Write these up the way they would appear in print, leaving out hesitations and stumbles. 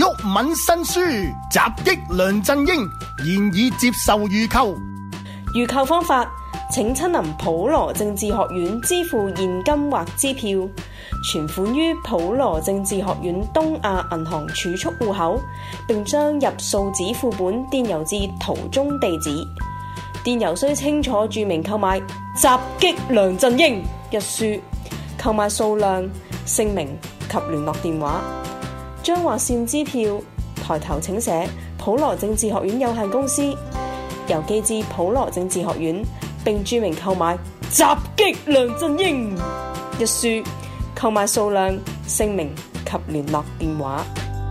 毓民新書襲擊梁振英，現已接受預購。 預購方法，請親臨普羅政治學院支付現金或支票，存款於普羅政治學院東亞銀行儲蓄戶口，並將入數紙副本電郵至圖中地址。電郵須清楚註明購買襲擊梁振英一書，購買數量、姓名及聯絡電話。將劃線支票抬頭請寫普羅政治學院有限公司，郵寄至普羅政治學院，並註明購買襲擊梁振英一書，購買數量、姓名及聯絡電話。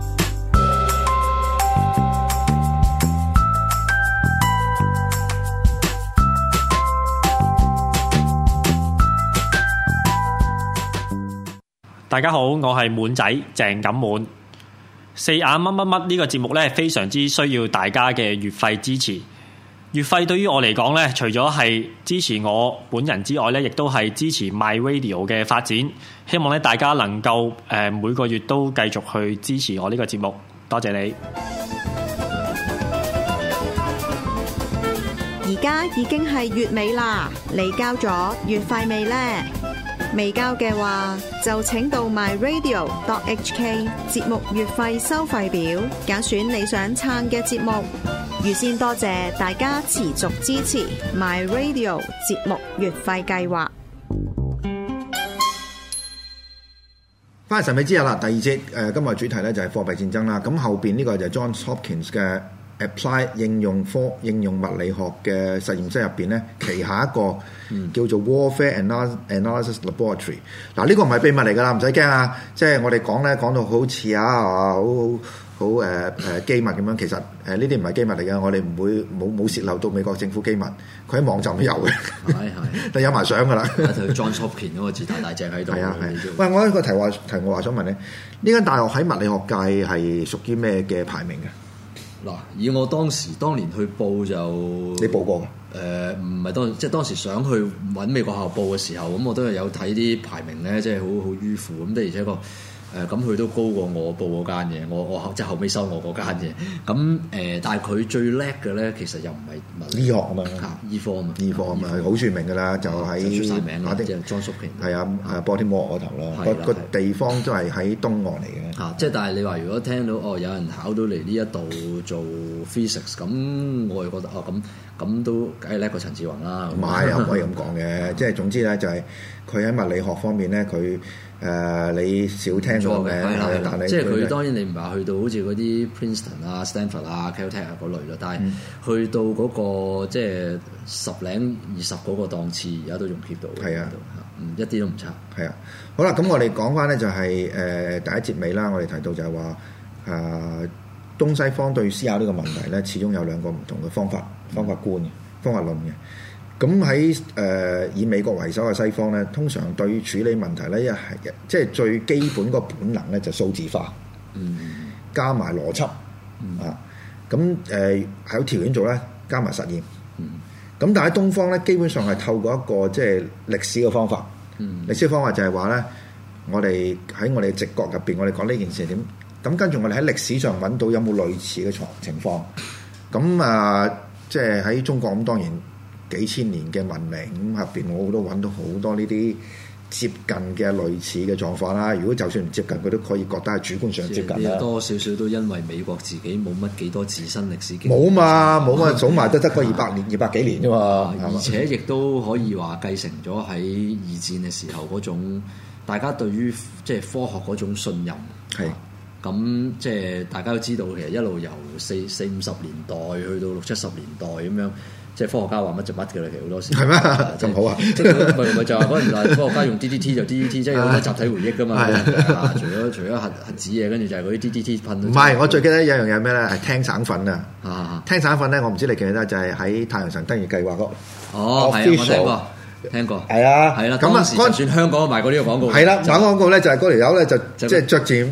大家好，我係滿仔鄭錦滿。四眼乜乜乜呢個節目呢，非常之需要大家嘅月費支持。月費對於我嚟講呢，除咗係支持我本人之外呢，亦都係支持 My Radio 嘅發展。希望咧大家能夠每個月都繼續去支持我呢個節目，多謝你。 而家已經係月尾啦，你交咗月費未呢？未交嘅話，就請到 myradio.hk 節目月費收費表，揀選你想撐嘅節目。預先多謝大家持續支持 myradio 節目月費計劃。 翻嚟神秘之夜啦，第二節今日主題咧就係貨幣戰爭啦。咁後邊呢個就係 Johns Hopkins 嘅 Applied 應用物理學嘅實驗室入邊咧，旗下一個叫做 Warfare Analysis Laboratory。嗱，呢個唔係秘密嚟㗎啦，唔使驚啊！即係我哋講到好似好機密咁樣，其實呢啲唔係機密嚟嘅，我哋唔會冇泄漏到美國政府機密，佢喺網站都有嘅，都有埋相㗎啦。 睇 Johns Hopkins 嗰個字大隻喺度。係啊係。 喂，我有一個題外話想問你，呢間大學喺物理學界係屬於咩嘅排名嘅？ 嗱，以我當年去報就你報過嘅？ 唔係當時想去揾美國學校報嘅時候，咁我都係有睇啲排名咧，即係好迂腐咁，的而且確。咁佢都高過我報嗰間嘅，我即係後尾收我嗰間嘅。咁但係佢最叻嘅咧，其實又唔係醫學啊嘛， 醫科啊嘛， 醫科啊嘛，好著名㗎啦，就喺出曬名啦，即係 Johns Hopkins 係啊，Baltimore 嗰頭啦，個地方都係喺東岸嚟嘅。 嚇，即係但係你話如果聽到有人考到嚟呢一度做 physics， 咁我係覺得咁都梗係叻過陳志宏啦。 唔係又唔可以咁講嘅，即係總之咧就係佢喺物理學方面咧，佢你少聽過嘅，但係即係佢當然你唔係去到好似嗰啲 Princeton 啊、Stanford 啊、Caltech 啊嗰類咯，但係去到嗰個即係10零20嗰個檔次，而家都仲 keep 到。係啊，一啲都唔差。係啊， 好啦，咁我哋講翻咧就係第一節尾啦，我哋提到就係話東西方對思考呢個問題咧，始終有兩個唔同嘅方法觀嘅方法論嘅。咁喺以美國為首嘅西方咧，通常對於處理問題咧，即係最基本個本能咧就數字化，加埋邏輯啊。咁有條件做咧，加埋實驗。咁但係喺東方咧，基本上係透過一個即係歷史嘅方法。歷史嘅方法就係話咧，我哋喺我哋直覺入邊，我哋講呢件事係點。咁跟住我哋喺歷史上揾到有冇類似嘅情況。咁即係喺中國咁當然。幾千年嘅文明咁入邊，我都揾到好多呢啲接近嘅類似嘅狀況啦。如果就算唔接近，佢都可以覺得係主觀上接近啦。 多少少都因為美國自己冇乜幾多自身歷史經驗。 冇嘛，數埋都得個200年、200幾年啫嘛。 而且亦都可以話繼承咗喺二戰嘅時候嗰種大家對於即係科學嗰種信任。係。咁即係大家都知道，其實一路由40、50年代去到60、70年代咁樣。即係科學家話乜就乜嘅啦，其實好多時係咩咁好啊？ 即係咪就話嗰陣時科學家用 DDT 就 DDT， 即係有好多集體回憶㗎嘛。除咗核子嘢，跟住就係嗰啲 DDT 噴。唔係， 我最記得有樣嘢咩咧？係聽省粉啊！聽省粉咧，我唔知你記唔記得，就係喺太陽神登月計劃嗰。 哦，係啊，我聽過。係啊，係啦。咁啊，就算香港賣過呢個廣告。 係啦，賣廣告咧就係嗰條友咧就即係着住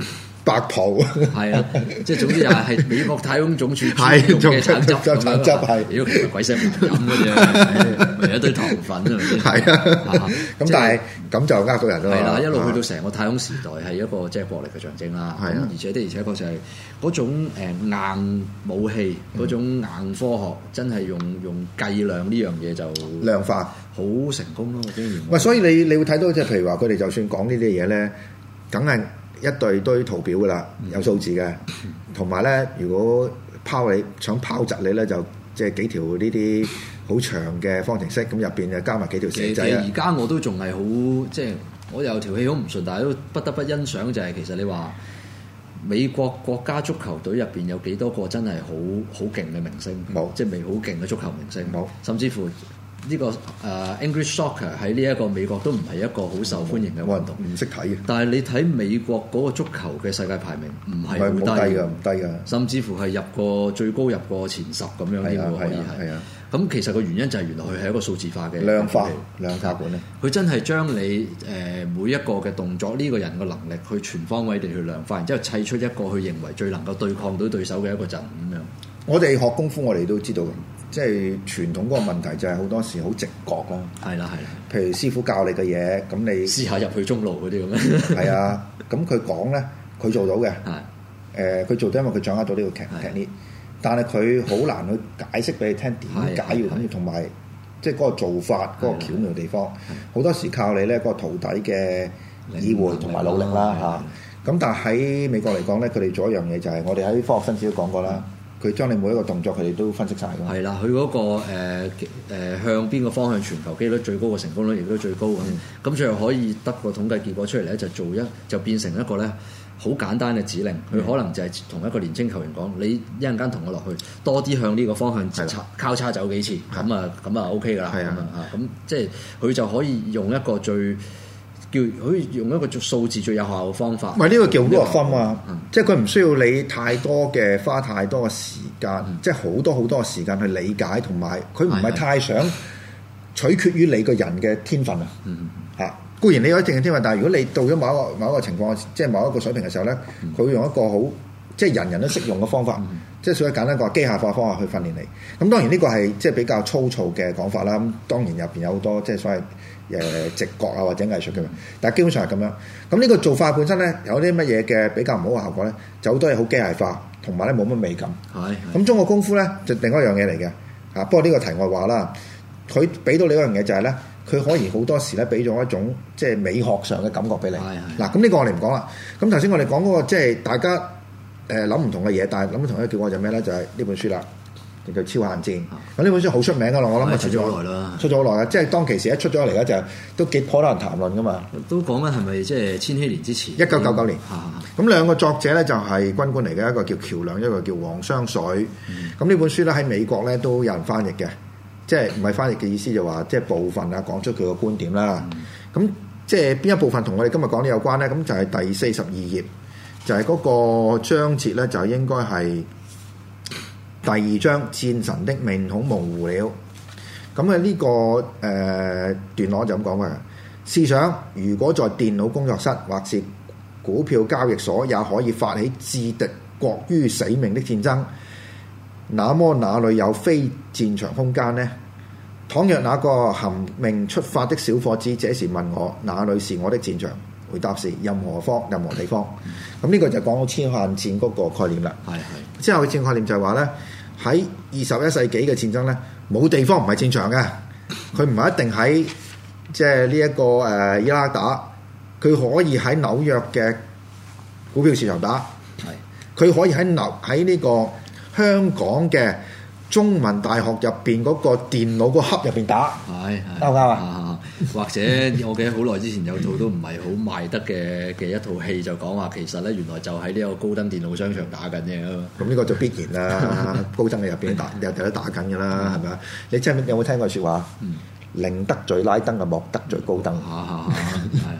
白袍， 係啊，即係總之就係美國太空總署係專用嘅橙汁， 橙汁係， 妖其實鬼死唔飲嘅啫，咪一堆糖粉係咪先？ 係啊，咁但係咁就呃到人咯。 係啦，一路去到成個太空時代係一個即係國力嘅象徵啦。咁而且的而且確就係嗰種硬武器嗰種硬科學，真係用計量呢樣嘢就量化好成功咯。我經驗。 喂，所以你會睇到即係譬如話佢哋就算講呢啲嘢咧，梗係一堆圖表噶啦，有數字嘅，同埋咧如果想拋窒你咧，就即係幾條呢啲好長嘅方程式，咁入邊就加埋幾條寫仔。 而家我都仲係好即係我有條氣好唔順，但係都不得不欣賞就係其實你話美國國家足球隊入邊有幾多個真係好勁嘅明星？冇，即係未好勁嘅足球明星冇，甚至乎。呢個English Soccer 喺呢一個美國都唔係一個好受歡迎嘅運動， 唔識睇嘅。但係你睇美國嗰個足球嘅世界排名唔係好低㗎，唔低㗎， 甚至乎係最高入過前10咁樣添喎，可以係。咁其實個原因就係原來佢係一個數字化嘅量化管理。 佢真係將你每一個嘅動作呢個人嘅能力去全方位地去量化，然之後砌出一個佢認為最能夠對抗到對手嘅一個陣咁樣。 我哋學功夫，我哋都知道嘅。即係傳統嗰個問題就係好多時好直覺啦， 係啦。 譬如師傅教你嘅嘢，咁你試下入去中路嗰啲咁樣。係啊，咁佢講咧，佢做到嘅。佢做到，因為佢掌握到呢個technique，但係佢好難去解釋俾你聽點解要咁，同埋即係嗰個做法嗰個巧妙嘅地方，好多時靠你咧嗰個徒弟嘅意會同埋努力啦嚇。咁但係喺美國嚟講咧，佢哋做一樣嘢就係我哋喺科學新知都講過啦。佢將你每一個動作，佢哋都分析晒㗎。 係啦，佢嗰個向邊個方向傳球機率最高嘅成功率亦都最高咁，最後可以得個統計結果出嚟咧，就變成一個咧好簡單嘅指令。佢可能就係同一個年青球員講：你一陣間同我落去，多啲向呢個方向交叉走幾次，咁啊 OK 㗎啦。咁即係佢就可以用一個可以用一個數字最有效嘅方法。 唔係呢個叫 rule of thumb啊，即係佢唔需要你花太多嘅時間，即係好多嘅時間去理解，同埋佢唔係太想取決於你個人嘅天分啊。固然你有一定嘅天分，但係如果你到咗某一個情況，即係某一個水平嘅時候咧，佢會用一個好即係人人都適用嘅方法，即係所以簡單講機械化方法去訓練你。咁當然呢個係即係比較粗糙嘅講法啦。咁當然入邊有好多即係所謂直覺啊或者藝術嘅，但係基本上係咁樣。咁呢個做法本身咧有啲乜嘢嘅比較唔好嘅效果咧，就好多嘢好機械化，同埋咧冇乜美感。咁中國功夫咧就另一樣嘢嚟嘅。不過呢個題外話啦，佢俾到你一樣嘢就係咧，佢可以好多時咧俾咗一種即係美學上嘅感覺俾你。嗱，咁呢個我哋唔講啦。咁頭先我哋講嗰個即係大家諗唔同嘅嘢，但係諗唔同嘅叫我就咩咧？就係呢本書啦。叫超限戰，咁呢本書好出名噶啦，我諗出咗好耐啦， 出咗好耐啦，即係當其時一出咗嚟咧，就都幾頗多人談論噶嘛。都講緊係咪即係千禧年之前 ？1999年。咁兩個作者咧就係軍官嚟嘅，一個叫喬梁，一個叫黃雙水。咁呢本書咧喺美國咧都有人翻譯嘅，即係唔係翻譯嘅意思就話即係部分啊講出佢個觀點啦。咁即係邊一部分同我哋今日講啲有關咧？咁就係第42頁，就係嗰個章節咧，就應該係第2章戰神的面孔模糊了。咁呢個段落就咁講嘅。試想如果在電腦工作室或是股票交易所也可以發起置敵國於死命的戰爭，那麼哪裏有非戰場空間呢？倘若那個含命出發的小伙子這時問我哪裏是我的戰場，回答是任何地方。咁呢個就講到超限戰嗰個概念啦。之後嘅戰概念就係話咧，喺21世紀嘅戰爭咧，冇地方唔係戰場嘅。佢唔係一定喺即係呢一個伊拉克打，佢可以喺紐約嘅股票市場打，佢可以喺呢個香港嘅中文大學入邊嗰個電腦個盒入邊打，啱唔啱啊？ 或者我記得好耐之前有套都唔係好賣得嘅一套戲，就講話其實咧原來就喺呢個高登電腦商場打緊嘅。 咁呢個就必然啦，高登嘅入邊有得打緊㗎啦，係咪啊？你真係有冇聽過説話？寧得罪拉登啊，莫得罪高登。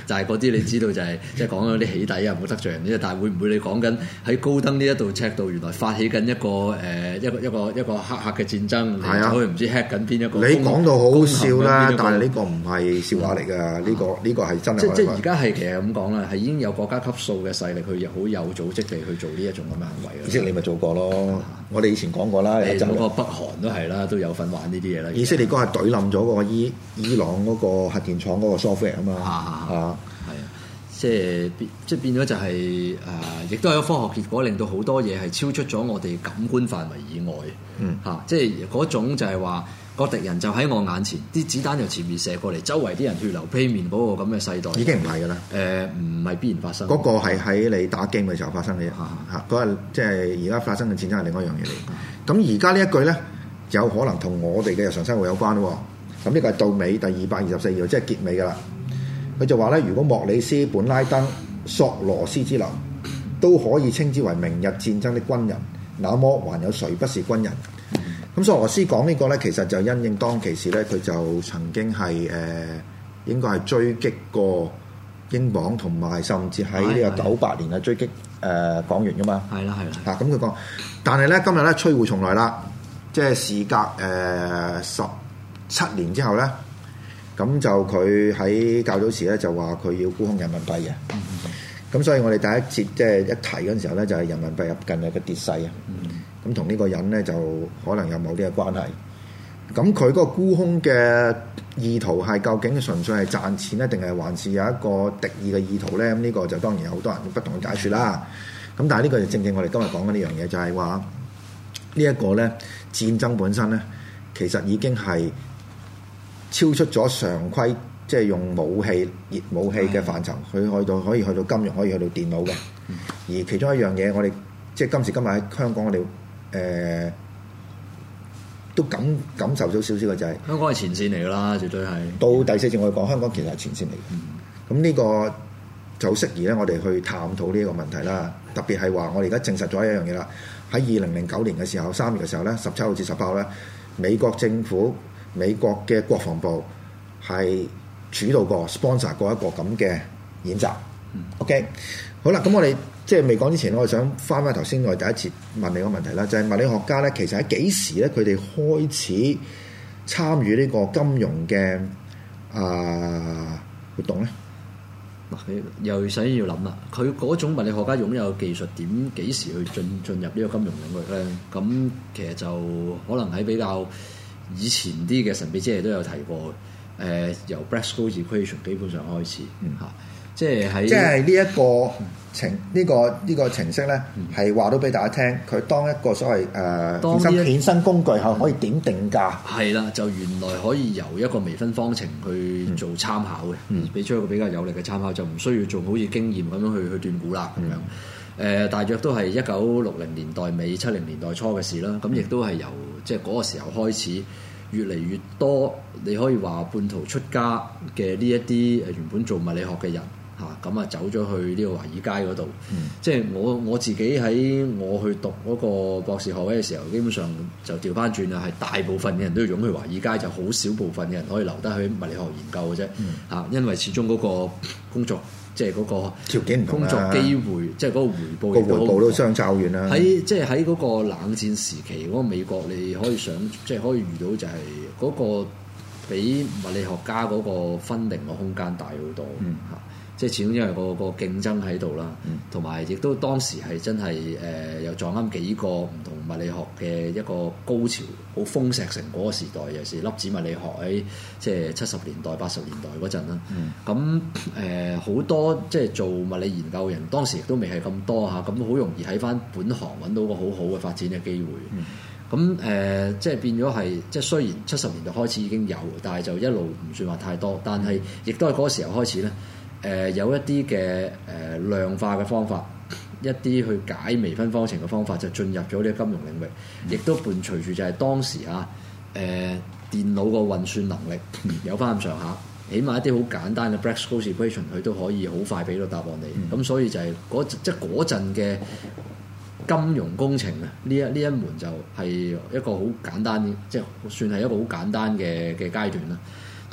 就係嗰啲你知道就係即係講嗰啲起底啊，冇得罪人啫。但係會唔會你講緊喺高登呢一度赤道，原來發起緊一個一個黑客嘅戰爭， 係啊， 唔知 hack 緊邊一個？ 你講到好笑啦，但係呢個唔係笑話嚟㗎，呢個係真係。 即係而家係其實咁講啦，係已經有國家級數嘅勢力去好有組織地去做呢一種咁嘅行為啦。 以色列咪做過咯，我哋以前講過啦， 嗰個北韓都係啦，都有份玩呢啲嘢啦。 以色列嗰係懟冧咗個伊朗嗰個核電廠嗰個 software 啊嘛， 係啊，即係變咗就係亦都係一個科學結果，令到好多嘢係超出咗我哋感官範圍以外。即係嗰種就係話個敵人就喺我眼前，啲子彈由前面射過嚟，周圍啲人血流披面嗰個咁嘅世代， 已經唔係㗎啦。 唔係必然發生。 嗰個係喺你打機嘅時候發生嘅啫。嗰日即係而家發生嘅戰爭係另外一樣嘢嚟。咁而家呢一句咧，有可能同我哋嘅日常生活有關喎。咁呢個係到尾第224頁，即係結尾㗎啦。佢就話咧，如果莫里斯、本拉登、索羅斯之流都可以稱之為明日戰爭的軍人，那麼還有誰不是軍人？咁索羅斯講呢個咧，其實就因應當其時咧，佢就曾經係應該係追擊過英鎊，同埋甚至喺呢個98年嘅追擊港元㗎嘛。係啦。咁佢講，但係咧今日咧摧枯重來啦，即係事隔17年之後咧。咁就佢喺較早時咧就話佢要沽空人民幣嘅，咁所以我哋第一節即係一提嗰陣時候咧就係人民幣入近日嘅跌勢啊，咁同呢個人咧就可能有某啲嘅關係。咁佢嗰個沽空嘅意圖係究竟純粹係賺錢咧，定係還是有一個敵意嘅意圖咧？咁呢個就當然有好多人不同嘅解説啦。咁但係呢個就正正我哋今日講緊呢樣嘢，就係話呢一個咧戰爭本身咧，其實已經係超出咗常規，即係用武器、熱武器嘅範疇，佢可以去到金融，可以去到電腦嘅。而其中一樣嘢，我哋即係今時今日喺香港，我哋都感受到少少嘅就係香港係前線嚟㗎啦，絕對係。 到第四節我哋講香港其實係前線嚟嘅。咁呢個就適宜咧，我哋去探討呢一個問題啦。特別係話我哋而家證實咗一樣嘢啦。喺2009年嘅時候，3月嘅時候咧，17號至18號咧，美國政府、美國嘅國防部係主導過 sponsor 過一個咁嘅演習。OK， 好啦，咁我哋即係未講之前，我哋想翻翻頭先我哋第一次問你個問題啦，就係物理學家咧，其實喺幾時咧，佢哋開始參與呢個金融嘅活動咧？ 嗱，又首先要諗啦，佢嗰種物理學家擁有技術點幾時去進入呢個金融領域咧？咁其實就可能喺比較以前啲嘅神秘之夜都有提過，由 Black-Scholes equation 基本上開始嚇，即係呢一個呢個程式咧，係話到俾大家聽，佢當一個所謂衍生工具後可以點定價？係啦，就原來可以由一個微分方程去做參考嘅，俾出一個比較有力嘅參考，就唔需要做好似經驗咁樣去斷估啦咁樣。大約都係1960年代尾70年代初嘅事啦。咁亦都係由即係嗰個時候開始，越嚟越多你可以話半途出家嘅呢一啲原本做物理學嘅人嚇，咁走咗去呢個華爾街嗰度。即係我自己喺我去讀嗰個博士學位嘅時候，基本上就調翻轉啦，係大部分嘅人都要湧去華爾街，就好少部分嘅人可以留低去物理學研究嘅啫。嚇，因為始終嗰個工作即係嗰個條件唔同啦， 工作機會即係嗰個回報都相差遠啦。 即係喺嗰個冷戰時期嗰個美國，你可以即係可以遇到就係嗰個比物理學家嗰個分定嘅空間大好多嚇。即係始終因為個競爭喺度啦，同埋亦都當時係真係又撞啱幾個唔同物理學嘅一個高潮，好豐碩成果嘅時代，尤其是粒子物理學喺即係70年代、80年代嗰陣啦。咁好多即係做物理研究人，當時亦都未係咁多嚇，咁好容易喺翻本行揾到個好好嘅發展嘅機會。咁即係變咗係即係雖然70年代開始已經有，但係就一路唔算話太多，但係亦都係嗰個時候開始咧。有一啲嘅量化嘅方法，一啲去解微分方程嘅方法，就進入咗呢個金融領域，亦都伴隨住就係當時電腦個運算能力有翻咁上下，起碼一啲好簡單嘅 Black-Scholes equation 佢都可以好快俾到答案你。咁所以就係即係嗰陣嘅金融工程啊，呢一門就係一個好簡單嘅，即係算係一個好簡單嘅階段啦。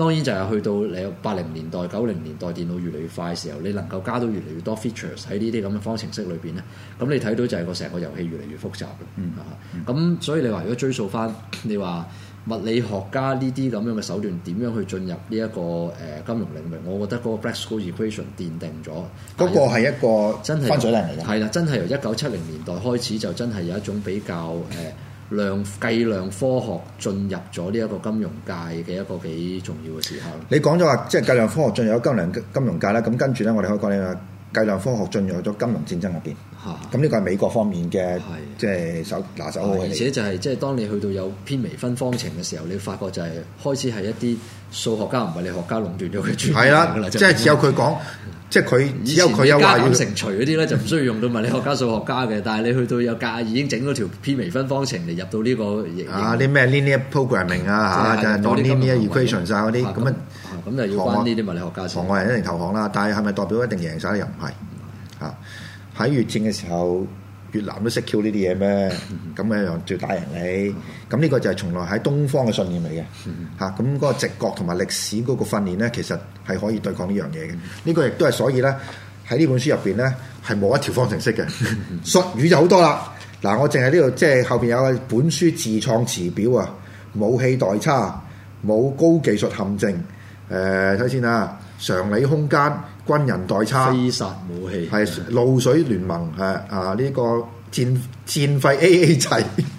當然就係去到你80年代、90年代電腦越嚟越快嘅時候，你能夠加到越嚟越多 features 喺呢啲咁嘅方程式裏邊咧，咁你睇到就係個成個遊戲越嚟越複雜嘅。咁所以你話如果追溯翻，你話物理學家呢啲咁樣嘅手段點樣去進入呢一個金融領域？我覺得嗰個 Black-Scholes equation 奠定咗嗰個係一個真係分水嶺嚟嘅。 係啦，真係由1970年代開始就真係有一種比較計量科學進入咗呢一個金融界嘅一個幾重要嘅時刻。 你講咗話即係計量科學進入咗金融界啦，咁跟住咧我哋可以講呢個計量科學進入咗金融戰爭入邊。咁呢個係美國方面嘅即係拿手好戲嚟。 而且就係即係當你去到有偏微分方程嘅時候，你發覺就係開始係一啲數學家唔係物理學家壟斷咗佢專業。係啦， 即係只有佢講，即係佢只有佢有話要乘除嗰啲咧，就唔需要用到物理學家、數學家嘅。但係你去到有架已經整咗條偏微分方程嚟入到呢個啲咩 linear programming 啊嚇，就係 non-linear equations 啊嗰啲咁啊， 咁就要關呢啲物理學家先。 行外人一定投降啦，但係係咪代表一定贏晒咧？又唔係嚇。喺越戰嘅時候，越南都識 Q 呢啲嘢咩？咁樣樣就打贏你。咁呢個就係從來喺東方嘅信念嚟嘅嚇。咁嗰個直覺同埋歷史嗰個訓練咧，其實係可以對抗呢樣嘢嘅。呢個亦都係所以咧喺呢本書入邊咧係冇一條方程式嘅，術語就好多啦。嗱，我淨係呢度即係後邊有個本書自創詞表啊，武器代差，冇高技術陷阱。睇先啊，常理空間。軍人代差， 非殺武器係露水聯盟係呢個戰費 AA 制，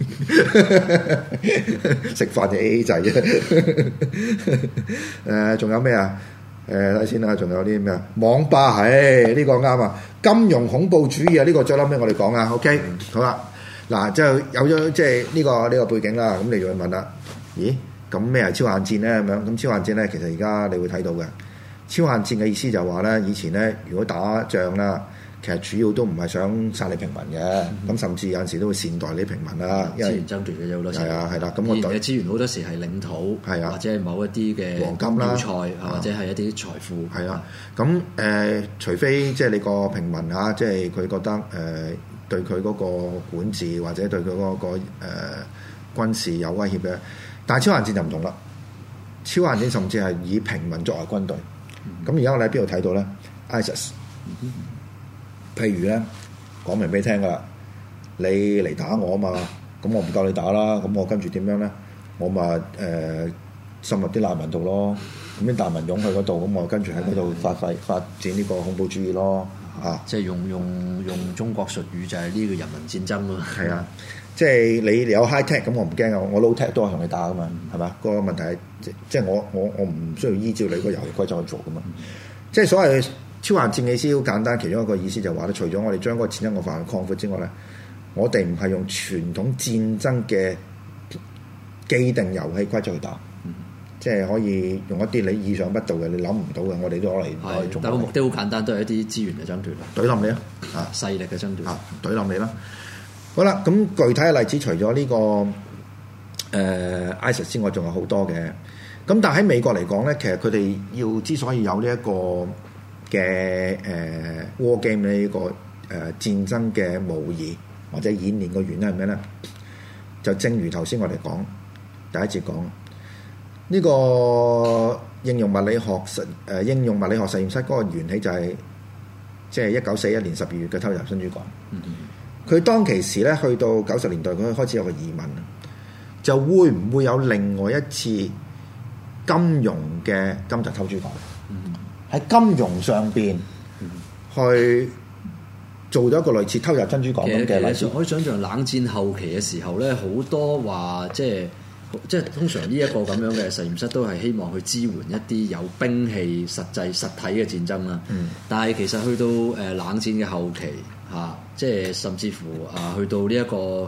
食飯就 AA 制啫。仲有咩啊？睇先啦，仲有啲咩啊？網吧係呢個啱啊！金融恐怖主義啊，呢個再諗咩？我哋講啊。OK，好啦，嗱，就有咗即係呢個背景啦。咁你就會問啦，咦？咁咩係超限戰咧？咁樣咁超限戰咧，其實而家你會睇到嘅。超限戰嘅意思就係話咧，以前咧如果打仗啦，其實主要都唔係想殺你平民嘅，咁甚至有陣時都會善待你平民啦。因為資源爭奪嘅有好多時。係啊，係啦。咁我嘅資源好多時係領土，係啊，或者係某一啲嘅黃金啦， 或者係一啲財富。 係啊。咁除非即係你個平民嚇，即係佢覺得對佢嗰個管治或者對佢嗰個軍事有威脅嘅，但係超限戰就唔同啦。超限戰甚至係以平民作為軍隊。咁而家我哋喺邊度睇到咧 ？ISIS， 譬如咧講明俾你聽噶啦，你嚟打我啊嘛，咁我唔夠你打啦，咁我跟住點樣咧？我咪滲入啲難民度咯，咁啲難民湧去嗰度，咁我跟住喺嗰度發展呢個恐怖主義咯， 即係用中國術語就係呢個人民戰爭咯。 係啊，即係你有 high tech 咁我唔驚啊，我 low tech 都係同你打噶嘛，係嘛？個問題係即係我唔需要依照你個遊戲規則去做噶嘛。即係所謂超限戰嘅意思好簡單，其中一個意思就係話咧，除咗我哋將嗰個戰爭嘅範圍擴闊之外咧，我哋唔係用傳統戰爭嘅既定遊戲規則去打，即係可以用一啲你意想不到嘅、你諗唔到嘅，我哋都攞嚟做。 但個目的好簡單，都係一啲資源嘅爭奪， 懟冧你啊！ 勢力嘅爭奪啊，懟冧你啦！好啦，咁具體嘅例子除咗呢個ISIS 之外，仲有好多嘅。咁但係喺美國嚟講咧，其實佢哋要之所以有呢一個嘅war game 呢個戰爭嘅模擬或者演練嘅原因係咩咧？就正如頭先我哋講第一節講呢個應用物理學實驗室嗰個緣起就係即係1941年12月嘅偷襲珍珠港。佢當其時咧，去到90年代，佢開始有個疑問，就會唔會有另外一次金融嘅金就偷珠港？喺金融上邊去做咗一個類似偷襲珍珠港咁嘅例子。 可以想象冷戰後期嘅時候咧，好多話即係通常呢一個咁樣嘅實驗室都係希望去支援一啲有兵器實體嘅戰爭啦。但係其實去到冷戰嘅後期嚇，即係甚至乎去到呢一個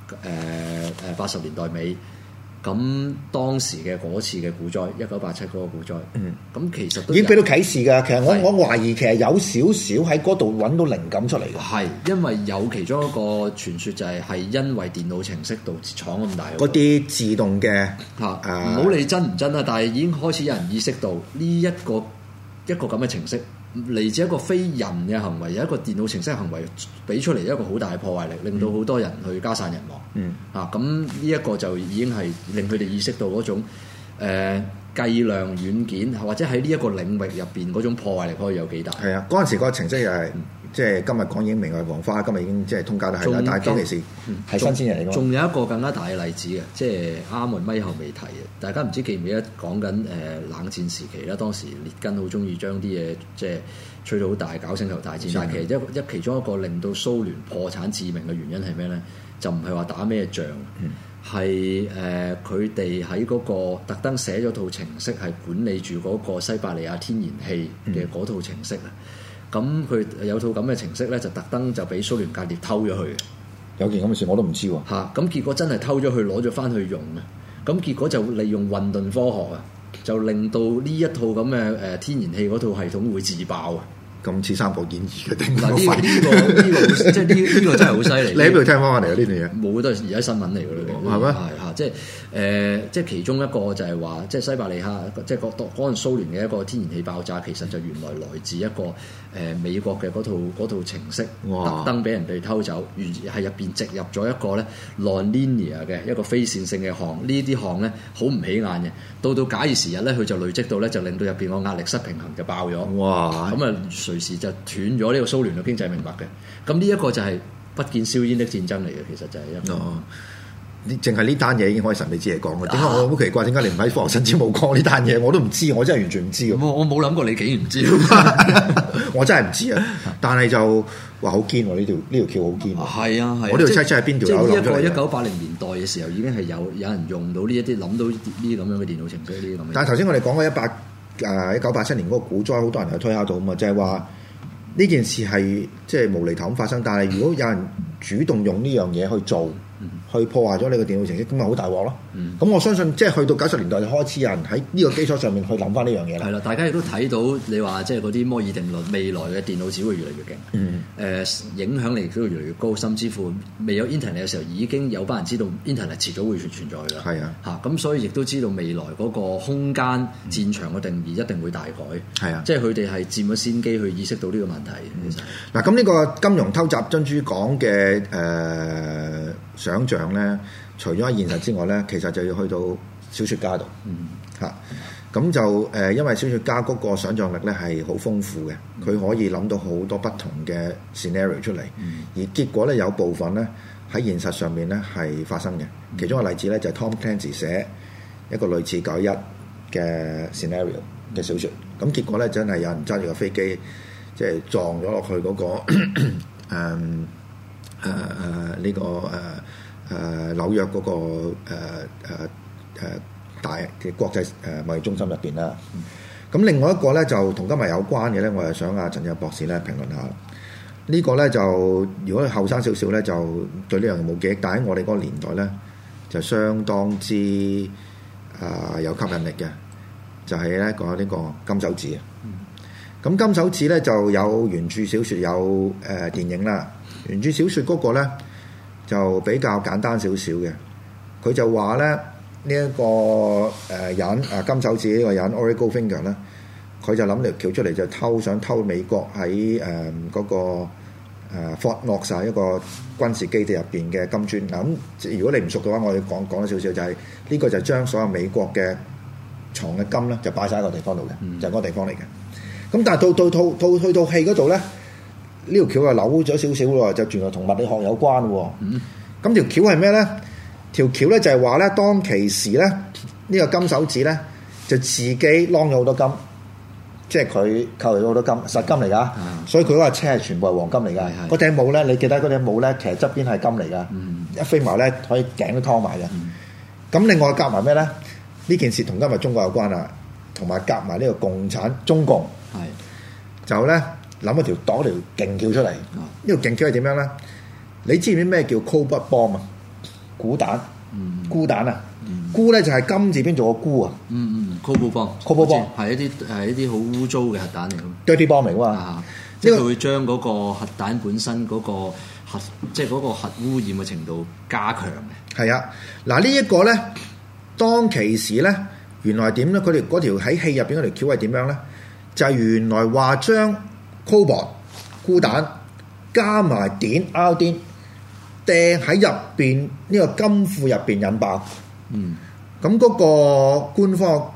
80年代尾，咁當時嘅嗰次嘅股災，1987嗰個股災，咁其實都已經俾到啟示㗎。其實我懷疑其實有少少喺嗰度揾到靈感出嚟嘅。 係因為有其中一個傳說就係因為電腦程式導致廠咁大嗰啲自動嘅唔好理真唔真啊，但係已經開始有人意識到呢一個咁嘅程式嚟自一個非人嘅行為，有一個電腦程式嘅行為俾出嚟一個好大嘅破壞力，令到好多人去家散人亡。咁呢一個就已經係令佢哋意識到嗰種計量軟件或者喺呢一個領域入邊嗰種破壞力可以有幾大？ 係啊，嗰陣時個程式又係即係今日講已經明愛黃花，今日已經即係通街都係啦。但係當其時係新鮮人嚟㗎。 仲有一個更加大嘅例子嘅，即係啱啱咪後未提嘅，大家唔知記唔記得講緊冷戰時期啦，當時列根好中意將啲嘢即係吹到好大，搞星球大戰。但係其實其中一個令到蘇聯破產致命嘅原因係咩咧？就唔係話打咩仗。係佢哋喺嗰個特登寫咗套程式，係管理住嗰個西伯利亞天然氣嘅嗰套程式啊。咁佢有套咁嘅程式咧，就特登就俾蘇聯間諜偷咗去嘅。 有件咁嘅事我都唔知喎。 咁結果真係偷咗去，攞咗翻去用啊。咁結果就利用混沌科學啊，就令到呢一套咁嘅天然氣嗰套系統會自爆啊。 咁似《三國演義》嘅定嗱呢個即係呢個真係好犀利。 你喺邊度聽翻嚟啊？呢段嘢冇，都係而家新聞嚟㗎啦。 係咩？ 係嚇，即係其中一個就係話，即係西伯利亞，即係嗰陣蘇聯嘅一個天然氣爆炸，其實就原來自一個美國嘅嗰套程式，特登俾人哋偷走，係入邊植入咗一個咧 non-linear 嘅一個非線性嘅項，呢啲項咧好唔起眼嘅。到假以時日咧，佢就累積到咧，就令到入邊個壓力失平衡就爆咗。哇！咁啊，隨時就斷咗呢個蘇聯嘅經濟命脈嘅。咁呢一個就係不見硝煙的戰爭嚟嘅，其實就係一個。 淨係呢單嘢已經可以神秘之嚟講嘅。點解我好奇怪？點解你唔喺科學新節目講呢單嘢？我都唔知，我真係完全唔知。 我冇諗過你竟然唔知， 我真係唔知啊！但係就話好堅喎，呢條橋好堅。 係啊係。 我呢條車真係邊條友諗出嚟？ 一個1980年代嘅時候已經係有人用到呢一啲，諗到呢啲咁樣嘅電腦程式呢啲咁。 但係頭先我哋講過1987年嗰個股災，好多人係推敲到啊嘛，就係話呢件事係即係無厘頭咁發生。但係如果有人主動用呢樣嘢去做，去破壞咗你個電腦程式，咁咪好大鑊咯。咁我相信即係去到90年代就開始有人喺呢個基礎上面去諗翻呢樣嘢啦。 係啦，大家亦都睇到你話即係嗰啲摩爾定律，未來嘅電腦只會越嚟越勁。影響力亦都會越嚟越高，甚至乎未有 Internet 嘅時候，已經有班人知道 Internet 遲早會存在㗎。係啊，咁所以亦都知道未來嗰個空間戰場嘅定義一定會大改。係啊，即係佢哋係佔咗先機去意識到呢個問題。其實嗱，咁呢個金融偷襲珍珠港嘅想像咧，除咗喺現實之外咧，其實就要去到小説家度嚇。咁就因為小説家嗰個想像力咧係好豐富嘅，佢可以諗到好多不同嘅 scenario 出嚟，而結果咧有部分咧喺現實上面咧係發生嘅。其中一個例子咧就係 Tom Clancy 寫一個類似911嘅 scenario 嘅小説，咁結果咧真係有人揸住個飛機，即係撞咗落去嗰個呢個紐約嗰個大嘅國際貿易中心入邊啦。咁另外一個咧就同今日有關嘅咧，我係想阿陳志博士咧評論下。呢個咧就如果後生少少咧，就對呢樣嘢冇記憶，但喺我哋嗰個年代咧就相當之有吸引力嘅，就係咧講呢個金手指啊。咁金手指咧就有原著小説，有電影啦。原著小説嗰個咧就比較簡單少少嘅，佢就話咧呢一個人金手指呢個人 Ori Goldfinger 咧，佢就諗條橋出嚟就想偷美國喺嗰個Fort Knox一個軍事基地入邊嘅金磚。嗱咁如果你唔熟嘅話，我哋講咗少少，就係呢個就將所有美國嘅藏嘅金咧就擺晒喺個地方度嘅，就係嗰個地方嚟嘅。咁但係去到戲嗰度咧，呢條橋就扭咗少少喎，就原來同物理學有關喎。咁條橋係咩咧？條橋咧就係話咧，當其時咧，呢個金手指咧就自己啷咗好多金，即係佢扣嚟咗好多金，實金嚟㗎。所以佢嗰架車係全部係黃金嚟㗎。嗰頂帽咧，你記得嗰頂帽咧，其實側邊係金嚟㗎。一飛埋咧，可以頸都拖埋嘅。咁另外夾埋咩咧？呢件事同今日中國有關啊，同埋夾埋呢個共產中共。就咧諗一條度條勁橋出嚟，呢條勁橋係點樣咧？你知唔知咩叫 cobalt bomb 啊？鈷彈，鈷彈啊！鈷咧就係金字邊做個鈷啊 ！cobalt bomb 係一啲好污糟嘅核彈嚟嘅 dirty bomb 嚟㗎嘛！ 即係佢會將嗰個核彈本身嗰個核，即係嗰個核污染嘅程度加強嘅。 係啊，嗱呢一個咧，當其時咧，原來點咧？佢哋嗰條喺戲入邊嗰條橋係點樣咧？就係原來話將 cobalt 鈷彈加埋碘 iodine 掟喺入邊呢個金庫入邊引爆。咁嗰個官方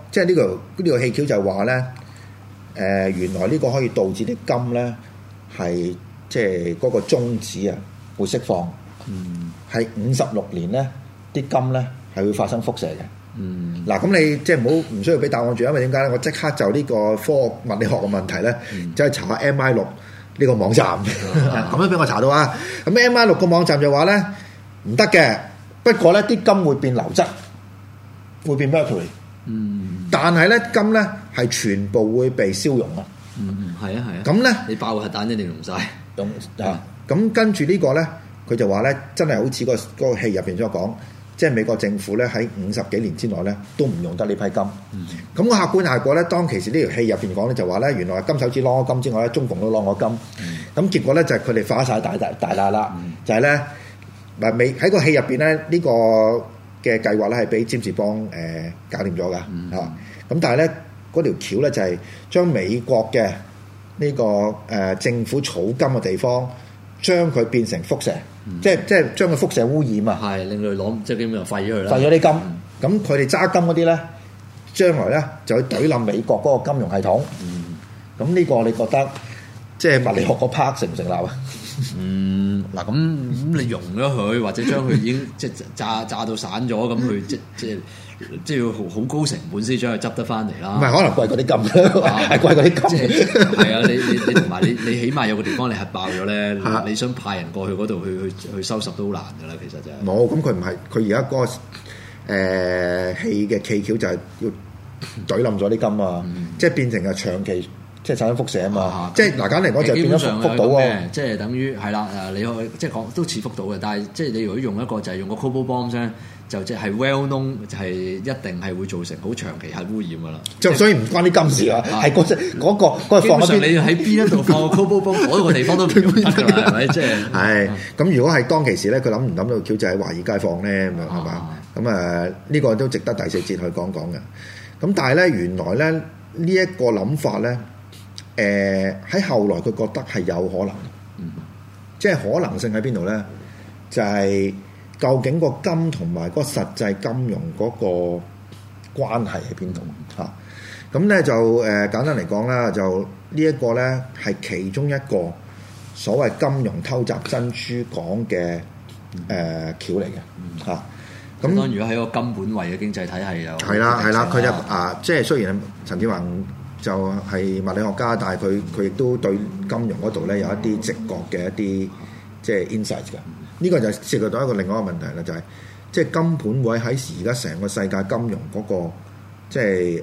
即係呢個氣橋就係話咧，原來呢個可以導致啲金咧係即係嗰個中子啊會釋放，係56年咧啲金咧係會發生輻射嘅。嗱，咁你即係唔需要俾答案住，因為點解咧？我即刻就呢個科學物理學嘅問題咧，就去查下 MI6呢個網站，咁樣俾我查到啊。咁 MI6個網站就話咧唔得嘅，不過咧啲金會變流質，會變 mercury。但係咧金咧係全部會被燒溶啊。 係啊。 咁咧你爆核彈一定溶晒。 咁跟住呢個咧，佢就話咧真係好似嗰個戲入邊所講。即係美國政府咧喺50幾年之內咧都唔用得呢批金。咁個客觀效果咧，當其時呢條戲入邊講咧就話咧，原來金手指攞咗金之外咧，中共都攞咗金。咁結果咧就係佢哋花晒大喇啦，就係咧未喺個戲入邊咧呢個嘅計劃咧係俾占士邦搞掂咗㗎嚇。咁但係咧嗰條橋咧就係將美國嘅呢個政府儲金嘅地方，將佢變成輻射。即係將佢輻射污染啊！ 係令佢攞即係基本上廢咗佢啦。 廢咗啲金，咁佢哋揸金嗰啲咧，將來咧就去懟冧美國嗰個金融系統。咁呢個你覺得即係物理學個 part 成唔成立啊？ 嗱咁你溶咗佢，或者將佢已經即係炸到散咗，咁佢即係要好高成本先將佢執得翻嚟啦。 唔係可能貴過啲金，係貴過啲金。 係啊，你同埋你起碼有個地方你核爆咗咧，你想派人過去嗰度去收拾都好難噶啦，其實就係。 冇，咁佢唔係，佢而家嗰個氣嘅氣橋就係要懟冧咗啲金啊，即係變成係長期。即係產生輻射啊嘛，即係嗱簡單嚟講就變咗福島喎， 即係等於係啦，你可以即係講都似福島嘅，但係即係你如果用一個就係用個 cobalt bomb 啫，就即係 well known 就係一定係會造成好長期核污染噶啦。即係所以唔關啲金事啊，係嗰個放喺邊？你喺邊一度放個 cobalt bomb，嗰個地方都唔得㗎啦，係咪？即係係咁。如果係當其時咧，佢諗到橋就喺華爾街放咧咁樣係嘛？咁呢個都值得第四節去講講嘅。咁但係咧，原來咧呢一個諗法咧。喺後來佢覺得係有可能，即係可能性喺邊度咧？就係究竟個金同埋嗰個實際金融嗰個關係喺邊度嚇？咁咧就簡單嚟講啦，就呢一個咧係其中一個所謂金融偷襲珍珠港嘅橋嚟嘅嚇。咁當如果喺個金本位嘅經濟體系又係啦，佢就即係雖然陳志宏就係物理學家，但係佢亦都對金融嗰度咧有一啲直覺嘅一啲即係 insight 嘅。呢個就涉及到一個另外一個問題啦，就係即係金本位喺而家成個世界金融嗰個即係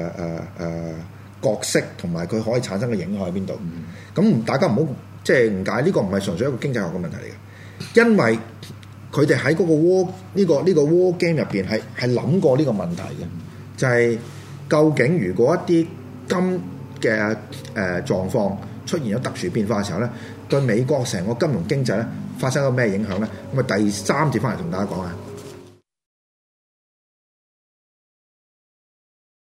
角色同埋佢可以產生嘅影響喺邊度？咁大家唔好即係誤解，呢個唔係純粹一個經濟學嘅問題嚟嘅，因為佢哋喺嗰個 war 呢個 war game 入邊係諗過呢個問題嘅，就係究竟如果一啲金嘅狀況出現咗特殊變化嘅時候咧，對美國成個金融經濟咧發生咗咩影響咧？咁啊第三節翻嚟同大家講啊。